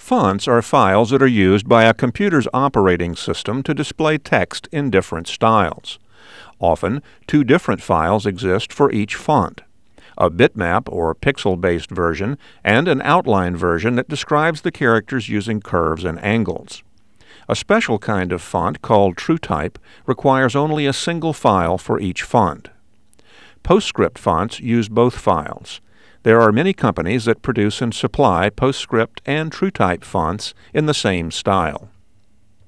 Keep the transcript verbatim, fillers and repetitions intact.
Fonts are files that are used by a computer's operating system to display text in different styles. Often, two different files exist for each font: a bitmap or pixel-based version and an outline version that describes the characters using curves and angles. A special kind of font called TrueType requires only a single file for each font. PostScript fonts use both files. There are many companies that produce and supply PostScript and TrueType fonts in the same style.